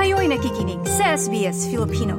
Kayo'y nakikinig sa SBS Filipino.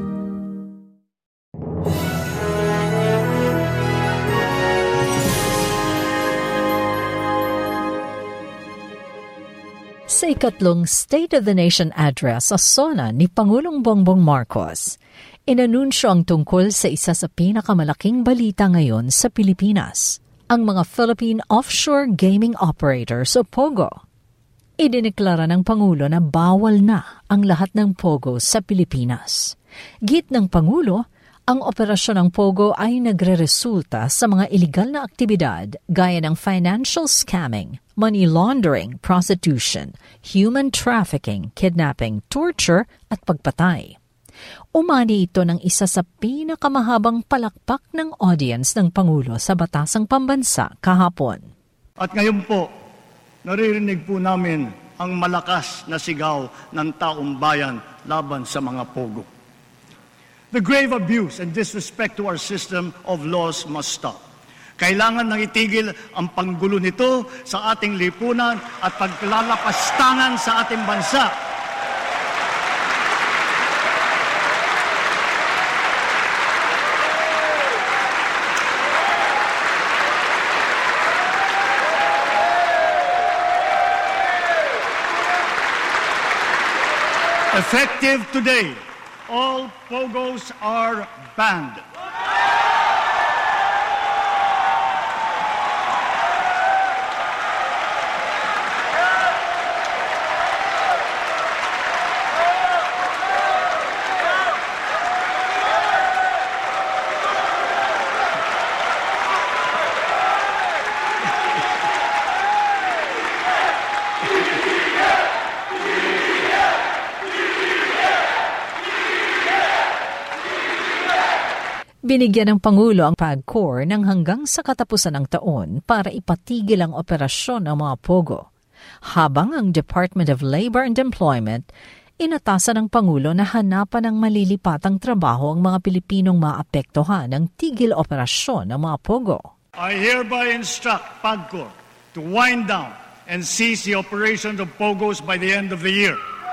Sa ikatlong State of the Nation address sa SONA ni Pangulong Bongbong Marcos, inanunsyo ang tungkol sa isa sa pinakamalaking balita ngayon sa Pilipinas, ang mga Philippine Offshore Gaming Operators o POGO. Idineklara ng Pangulo na bawal na ang lahat ng POGO sa Pilipinas. Git ng Pangulo, ang operasyon ng POGO ay nagreresulta sa mga iligal na aktibidad gaya ng financial scamming, money laundering, prostitution, human trafficking, kidnapping, torture at pagpatay. Umani ito ng isa sa pinakamahabang palakpak ng audience ng Pangulo sa Batasang Pambansa kahapon. At ngayon po, naririnig po namin ang malakas na sigaw ng taong bayan laban sa mga POGO. The grave abuse and disrespect to our system of laws must stop. Kailangan nang itigil ang panggulo nito sa ating lipunan at paglalapastangan sa ating bansa. Effective today, all POGOs are banned. Binigyan ng Pangulo ang PAGCOR ng hanggang sa katapusan ng taon para ipatigil ang operasyon ng mga POGO. Habang ang Department of Labor and Employment, inatasan ng Pangulo na hanapan ng malilipatang trabaho ang mga Pilipinong maapektuhan ng tigil operasyon ng mga POGO. I hereby instruct PAGCOR to wind down and cease the operation of POGOs by the end of the year.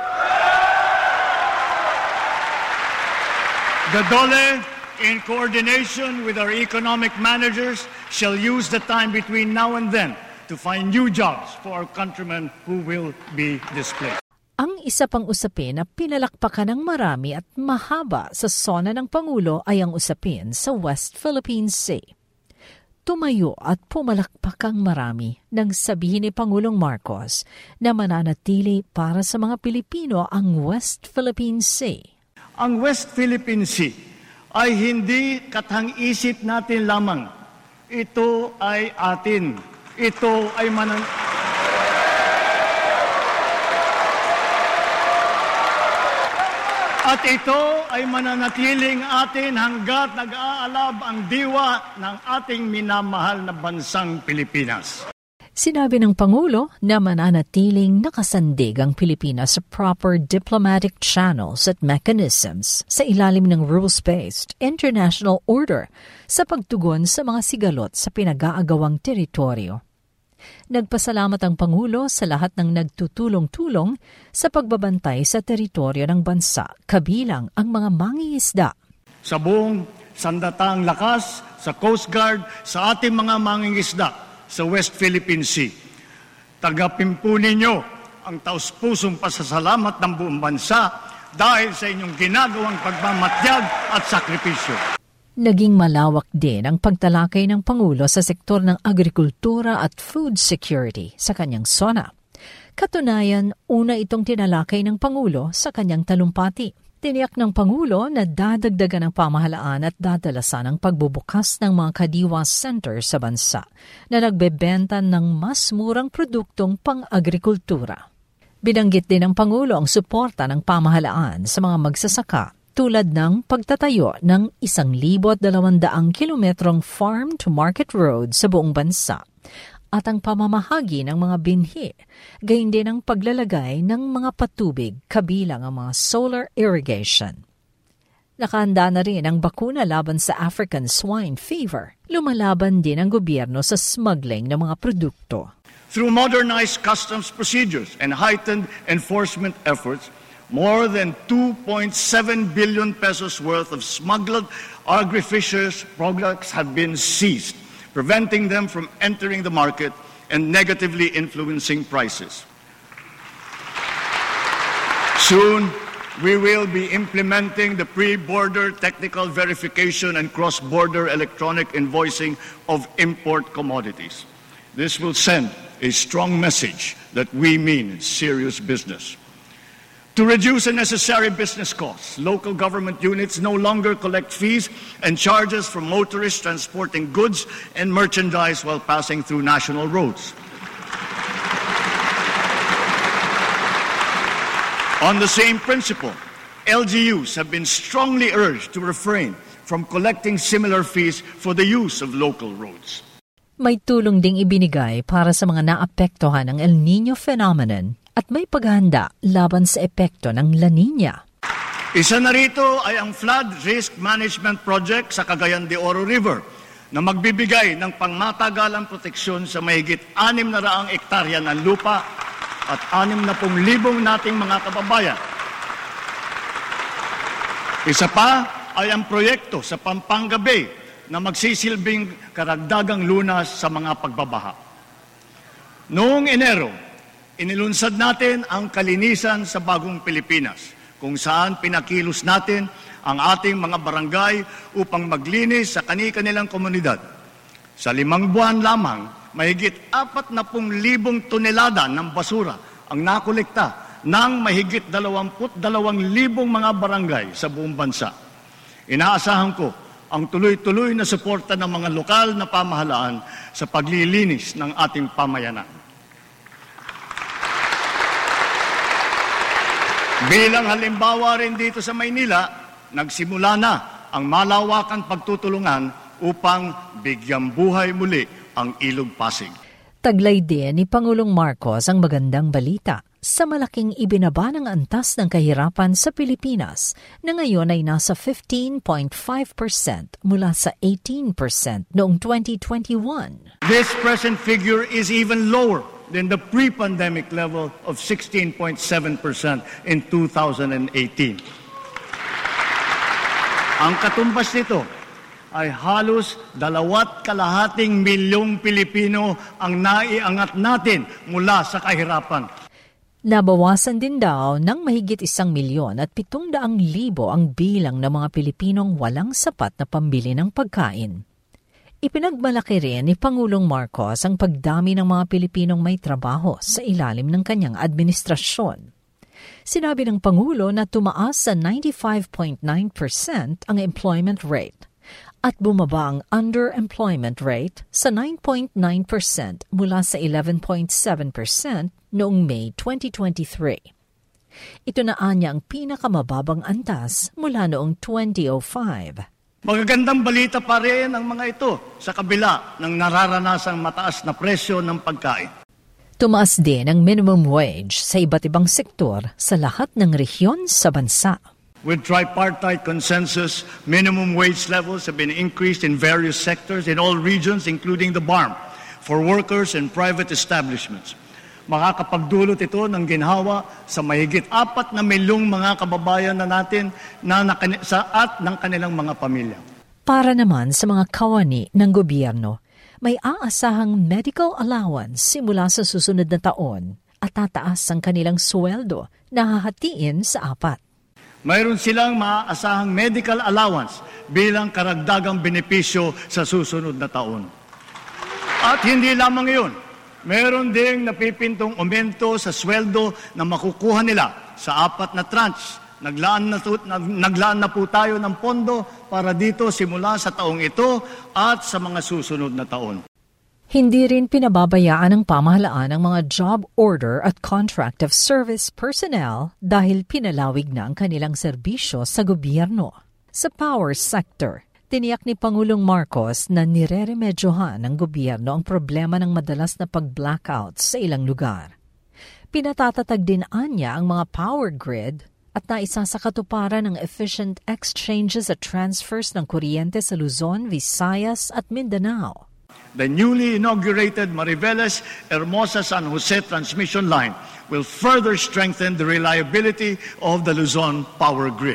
The DOLE, in coordination with our economic managers, shall use the time between now and then to find new jobs for our countrymen who will be displaced. Ang isa pang usapin na pinalakpakan ng marami at mahaba sa SONA ng Pangulo ay ang usapin sa West Philippine Sea. Tumayo at pumalakpak ang marami nang sabihin ni Pangulong Marcos na mananatili para sa mga Pilipino ang West Philippine Sea. Ang West Philippine Sea ay hindi kathang-isip natin lamang. Ito ay atin. Ito ay At ito ay mananatiling atin hanggat nag-aalab ang diwa ng ating minamahal na bansang Pilipinas. Sinabi ng Pangulo na mananatiling nakasandig ang Pilipinas sa proper diplomatic channels at mechanisms sa ilalim ng rules-based international order sa pagtugon sa mga sigalot sa pinag-aagawang teritoryo. Nagpasalamat ang Pangulo sa lahat ng nagtutulong-tulong sa pagbabantay sa teritoryo ng bansa, kabilang ang mga mangingisda. Sa buong sandataang lakas, sa Coast Guard, sa ating mga mangingisda, sa West Philippine Sea. Tagapin po ninyo ang taus-pusong pasasalamat ng buong bansa dahil sa inyong ginagawang pagmamatyag at sakripisyo. Naging malawak din ang pagtalakay ng Pangulo sa sektor ng agrikultura at food security sa kanyang SONA. Katunayan, una itong tinalakay ng Pangulo sa kanyang talumpati. Tiniyak ng Pangulo na dadagdagan ng pamahalaan at dadalasan ang pagbubukas ng mga kadiwa center sa bansa na nagbebenta ng mas murang produktong pang-agrikultura. Binanggit din ng Pangulo ang suporta ng pamahalaan sa mga magsasaka tulad ng pagtatayo ng 1,200 kilometrong farm-to-market road sa buong bansa at ang pamamahagi ng mga binhi, gayon din ang paglalagay ng mga patubig kabilang ang mga solar irrigation. Nakahanda na rin ang bakuna laban sa African swine fever. Lumalaban din ang gobyerno sa smuggling ng mga produkto. Through modernized customs procedures and heightened enforcement efforts, More than 2.7 billion pesos worth of smuggled agri-fisheries products have been seized, preventing them from entering the market and negatively influencing prices. Soon, we will be implementing the pre-border technical verification and cross-border electronic invoicing of import commodities. This will send a strong message that we mean serious business. To reduce unnecessary business costs, local government units no longer collect fees and charges from motorists transporting goods and merchandise while passing through national roads. On the same principle, LGUs have been strongly urged to refrain from collecting similar fees for the use of local roads. May tulong ding ibinigay para sa mga naapektuhan ng El Niño phenomenon at may paghahanda laban sa epekto ng La Niña. Isa na rito ay ang Flood Risk Management Project sa Cagayan de Oro River na magbibigay ng pangmatagalang proteksyon sa mahigit 600 ektarya ng lupa at 60,000 nating mga kababayan. Isa pa ay ang proyekto sa Pampanga Bay na magsisilbing karagdagang lunas sa mga pagbabaha. Noong Enero, inilunsad natin ang Kalinisan sa Bagong Pilipinas, kung saan pinakilos natin ang ating mga barangay upang maglinis sa kani-kanilang komunidad. Sa 5 buwan lamang, mahigit 40,000 tonelada ng basura ang nakolekta ng mahigit 22,000 mga barangay sa buong bansa. Inaasahan ko ang tuloy-tuloy na suporta ng mga lokal na pamahalaan sa paglilinis ng ating pamayanan. Bilang halimbawa rin dito sa Maynila, nagsimula na ang malawakang pagtutulungan upang bigyang buhay muli ang Ilog Pasig. Taglay din ni Pangulong Marcos ang magandang balita sa malaking ibinaba ng antas ng kahirapan sa Pilipinas na ngayon ay nasa 15.5% mula sa 18% noong 2021. This present figure is even lower than the pre-pandemic level of 16.7% in 2018. Ang katumbas nito ay halos 2.5 milyong Pilipino ang naiangat natin mula sa kahirapan. Nabawasan din daw ng mahigit 1,700,000 ang bilang ng mga Pilipinong walang sapat na pambili ng pagkain. Ipinagmalaki rin ni Pangulong Marcos ang pagdami ng mga Pilipinong may trabaho sa ilalim ng kanyang administrasyon. Sinabi ng Pangulo na tumaas sa 95.9% ang employment rate at bumaba ang underemployment rate sa 9.9% mula sa 11.7% noong May 2023. Ito na anya ang pinakamababang antas mula noong 2005. Magagandang balita pa rin ang mga ito sa kabila ng nararanasang mataas na presyo ng pagkain. Tumaas din ang minimum wage sa iba't ibang sektor sa lahat ng rehiyon sa bansa. With tripartite consensus, minimum wage levels have been increased in various sectors in all regions, including the BARM, for workers and private establishments. Makakapagdulot ito ng ginhawa sa mahigit 4 na milyong mga kababayan na natin at ng kanilang mga pamilya. Para naman sa mga kawani ng gobyerno, may aasahang medical allowance simula sa susunod na taon at tataas ang kanilang sweldo na hahatiin sa 4. Mayroon silang maaasahang medical allowance bilang karagdagang benepisyo sa susunod na taon. At hindi lamang iyon, meron ding napipintong aumento sa sweldo na makukuha nila sa 4 na tranche. Naglaan na po tayo ng pondo para dito simula sa taong ito at sa mga susunod na taon. Hindi rin pinababayaan ng pamahalaan ang mga job order at contract of service personnel dahil pinalawig na ang kanilang serbisyo sa gobyerno. Sa power sector, tiniyak ni Pangulong Marcos na nireremedyohan ng gobyerno ang problema ng madalas na pag-blackout sa ilang lugar. Pinatatatag din anya ang mga power grid at naisa sa katuparan ng efficient exchanges at transfers ng kuryente sa Luzon, Visayas at Mindanao. The newly inaugurated Mariveles Hermosa San Jose transmission line will further strengthen the reliability of the Luzon power grid.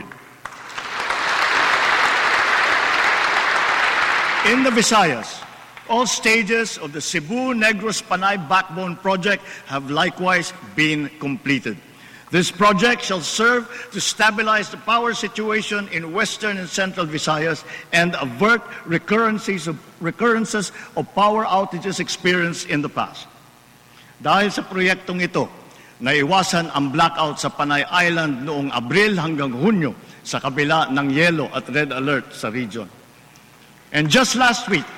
In the Visayas, all stages of the Cebu-Negros Panay Backbone Project have likewise been completed. This project shall serve to stabilize the power situation in western and central Visayas and avert recurrences of power outages experienced in the past. Dahil sa proyektong ito, naiwasan ang blackout sa Panay Island noong Abril hanggang Hunyo sa kabila ng yellow at red alert sa region. And just last week,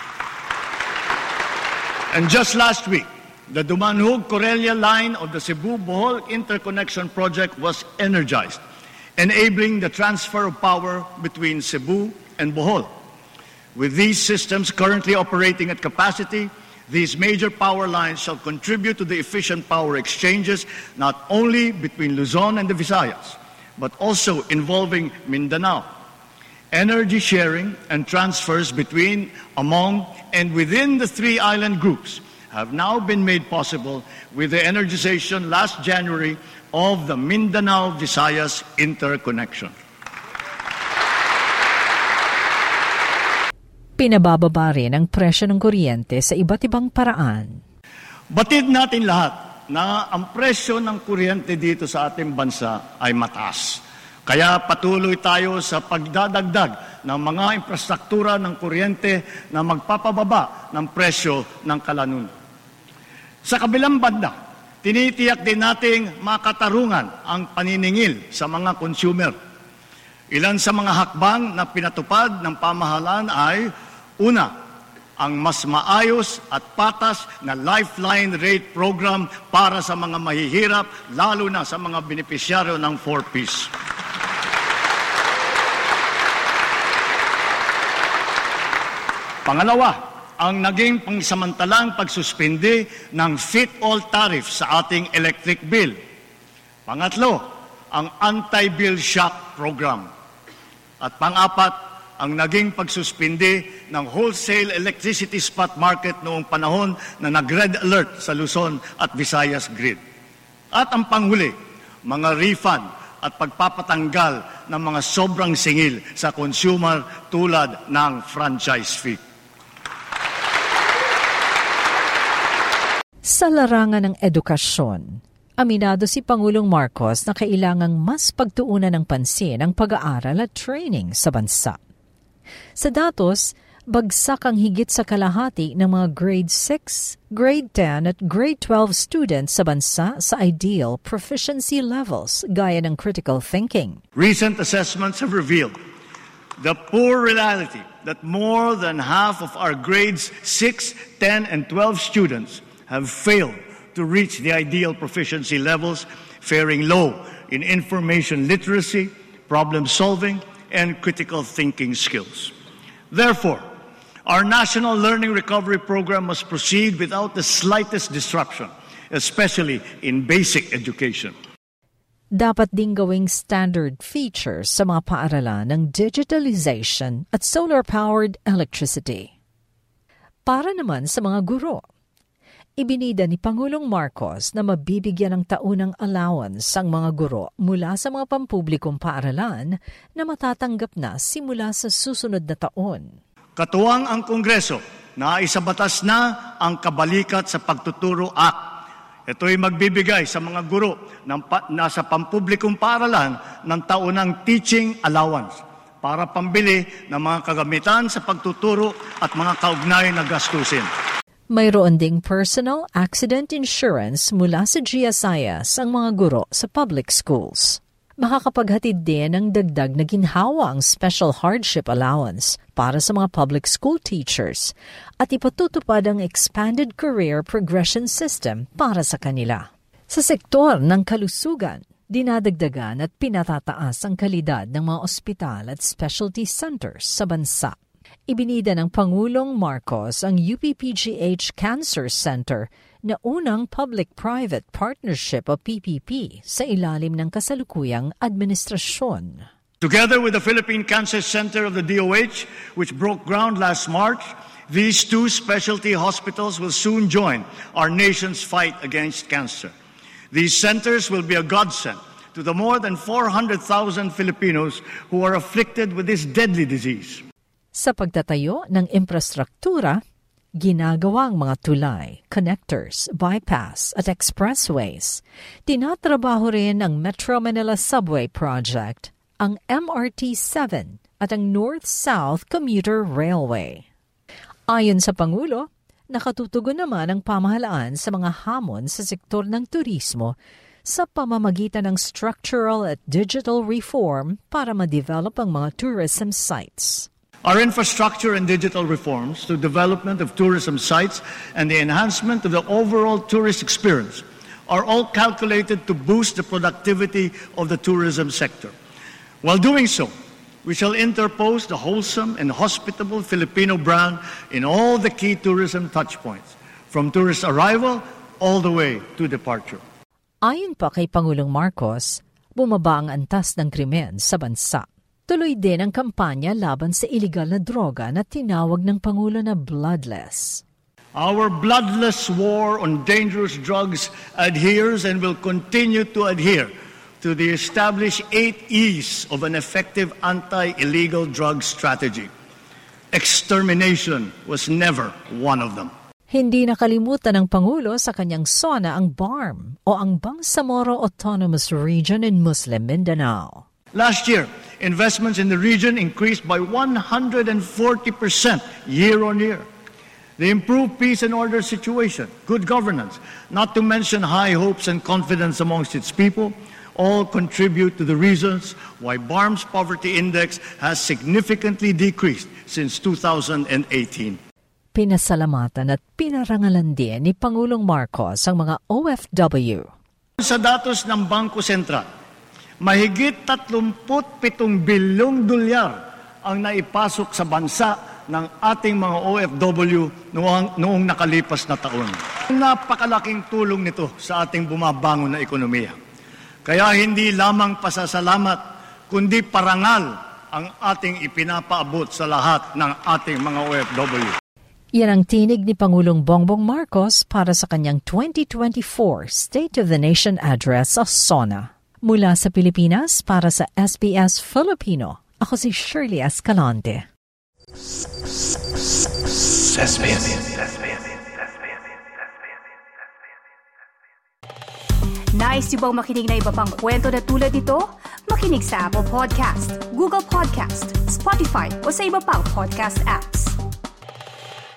the Dumanhog-Corelia line of the Cebu-Bohol Interconnection Project was energized, enabling the transfer of power between Cebu and Bohol. With these systems currently operating at capacity, these major power lines shall contribute to the efficient power exchanges not only between Luzon and the Visayas, but also involving Mindanao. Energy sharing and transfers between, among, and within the three island groups have now been made possible with the energization last January of the Mindanao-Visayas interconnection. Pinabababa rin ang presyo ng kuryente sa iba't ibang paraan. Batid natin lahat na ang presyo ng kuryente dito sa ating bansa ay mataas. Kaya patuloy tayo sa pagdadagdag ng mga infrastruktura ng kuryente na magpapababa ng presyo ng kalanunan. Sa kabilang banda, tinitiyak din nating makatarungan ang paniningil sa mga consumer. Ilan sa mga hakbang na pinatupad ng pamahalaan ay, una, ang mas maayos at patas na lifeline rate program para sa mga mahihirap, lalo na sa mga benepisyaryo ng 4Ps. Pangalawa, ang naging pangsamantalang pagsuspindi ng fit-all tariff sa ating electric bill. Pangatlo, ang anti-bill shock program. At pang-apat, ang naging pagsuspindi ng wholesale electricity spot market noong panahon na nag-red alert sa Luzon at Visayas grid. At ang panghuli, mga refund at pagpapatanggal ng mga sobrang singil sa consumer tulad ng franchise fee. Sa larangan ng edukasyon, aminado si Pangulong Marcos na kailangang mas pagtuunan ng pansin ang pag-aaral at training sa bansa. Sa datos, bagsak ang higit sa kalahati ng mga grade 6, grade 10 at grade 12 students sa bansa sa ideal proficiency levels gaya ng critical thinking. Recent assessments have revealed the poor reality that more than half of our grades 6, 10 and 12 students have failed to reach the ideal proficiency levels, faring low in information literacy, problem solving, and critical thinking skills. Therefore, our National Learning Recovery Program must proceed without the slightest disruption, especially in basic education. Dapat ding gawing standard features sa mga paaralan ng digitalization at solar-powered electricity. Para naman sa mga guro, ibinida ni Pangulong Marcos na mabibigyan ng taunang allowance ang mga guro mula sa mga pampublikong paaralan na matatanggap na simula sa susunod na taon. Katuwang ang Kongreso na isabatas na ang Kabalikat sa Pagtuturo Act. Ito'y magbibigay sa mga guro nasa pampublikong paaralan ng taunang teaching allowance para pambili ng mga kagamitan sa pagtuturo at mga kaugnay na gastusin. Mayroon ding personal accident insurance mula sa GSIS ang mga guro sa public schools. Makakapaghatid din ng dagdag na ginhawa ang special hardship allowance para sa mga public school teachers at ipatutupad ang expanded career progression system para sa kanila. Sa sektor ng kalusugan, dinadagdagan at pinatataas ang kalidad ng mga ospital at specialty centers sa bansa. Ibinida ng Pangulong Marcos ang UPPGH Cancer Center na unang public-private partnership o PPP sa ilalim ng kasalukuyang administrasyon. Together with the Philippine Cancer Center of the DOH, which broke ground last March, These 2 specialty hospitals will soon join our nation's fight against cancer. These centers will be a godsend to the more than 400,000 Filipinos who are afflicted with this deadly disease. Sa pagtatayo ng infrastruktura, ginagawang mga tulay, connectors, bypass at expressways. Tinatrabaho rin ang Metro Manila Subway Project, ang MRT-7 at ang North-South Commuter Railway. Ayon sa Pangulo, nakatutugon naman ang pamahalaan sa mga hamon sa sektor ng turismo sa pamamagitan ng structural at digital reform para ma-develop ang mga tourism sites. Our infrastructure and digital reforms to development of tourism sites and the enhancement of the overall tourist experience are all calculated to boost the productivity of the tourism sector. While doing so, we shall interpose the wholesome and hospitable Filipino brand in all the key tourism touchpoints, from tourist arrival all the way to departure. Ayon pa kay Pangulong Marcos, bumaba ang antas ng krimen sa bansa. Tuloy din ang kampanya laban sa iligal na droga na tinawag ng Pangulo na bloodless. Our bloodless war on dangerous drugs adheres and will continue to adhere to the established 8 E's of an effective anti-illegal drug strategy. Extermination was never one of them. Hindi nakalimutan ng Pangulo sa kanyang SONA ang BARM o ang Bangsamoro Autonomous Region in Muslim Mindanao. Last year, investments in the region increased by 140% year-on-year. The improved peace and order situation, good governance, not to mention high hopes and confidence amongst its people, all contribute to the reasons why BARM's poverty index has significantly decreased since 2018. Pinasalamatan at pinarangalan din ni Pangulong Marcos ang mga OFW. Sa datos ng Bangko Sentral, mahigit 37 bilyong dolyar ang naipasok sa bansa ng ating mga OFW noong nakalipas na taon. Napakalaking tulong nito sa ating bumabangon na ekonomiya. Kaya hindi lamang pasasalamat, kundi parangal ang ating ipinapaabot sa lahat ng ating mga OFW. Yan ang tinig ni Pangulong Bongbong Marcos para sa kanyang 2024 State of the Nation Address sa SONA. Mula sa Pilipinas para sa SBS Filipino, ako si Shirley Escalante. Nice yung bang makinig na iba pang kwento na tulad ito? Makinig sa Apple Podcast, Google Podcast, Spotify o sa iba pang podcast apps.